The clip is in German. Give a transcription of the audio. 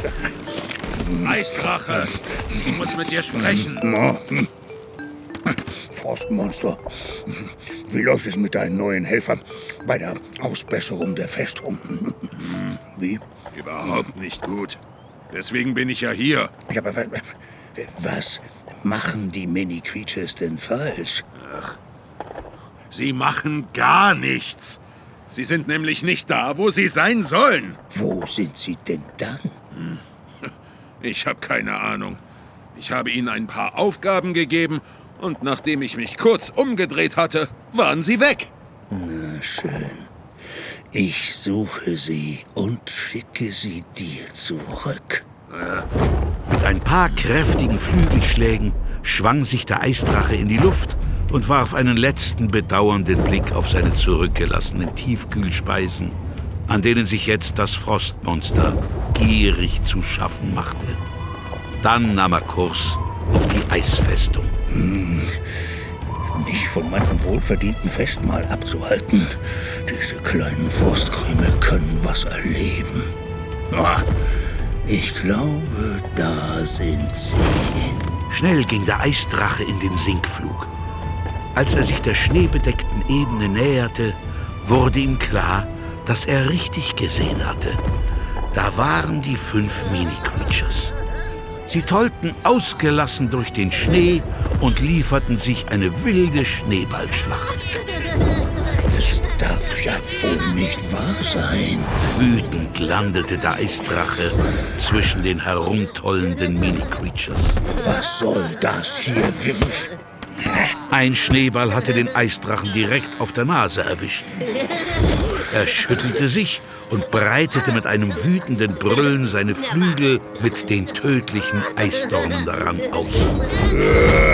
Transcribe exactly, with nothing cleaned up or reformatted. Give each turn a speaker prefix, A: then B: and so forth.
A: Eisdrache, ich muss mit dir sprechen.
B: Frostmonster, wie läuft es mit deinen neuen Helfern bei der Ausbesserung der Festung? Wie?
A: Überhaupt nicht gut. Deswegen bin ich ja hier.
B: Ja, aber was machen die Mini-Creatures denn falsch?
A: Ach, sie machen gar nichts. Sie sind nämlich nicht da, wo sie sein sollen.
B: Wo sind sie denn dann?
A: Ich habe keine Ahnung. Ich habe ihnen ein paar Aufgaben gegeben und nachdem ich mich kurz umgedreht hatte, waren sie weg.
B: Na schön. Ich suche sie und schicke sie dir zurück.
A: Äh.
C: Mit ein paar kräftigen Flügelschlägen schwang sich der Eisdrache in die Luft und warf einen letzten bedauernden Blick auf seine zurückgelassenen Tiefkühlspeisen, an denen sich jetzt das Frostmonster gierig zu schaffen machte. Dann nahm er Kurs auf die Eisfestung.
B: Hm, mich von meinem wohlverdienten Festmahl abzuhalten. Diese kleinen Frostkrümel können was erleben. Ah, ich glaube, da sind sie.
C: Schnell ging der Eisdrache in den Sinkflug. Als er sich der schneebedeckten Ebene näherte, wurde ihm klar, dass er richtig gesehen hatte. Da waren die fünf Mini-Creatures. Sie tollten ausgelassen durch den Schnee und lieferten sich eine wilde Schneeballschlacht.
B: Das darf ja wohl nicht wahr sein.
C: Wütend landete der Eisdrache zwischen den herumtollenden Mini-Creatures.
B: Was soll das hier?
C: Ein Schneeball hatte den Eisdrachen direkt auf der Nase erwischt. Er schüttelte sich und breitete mit einem wütenden Brüllen seine Flügel mit den tödlichen Eisdornen daran aus.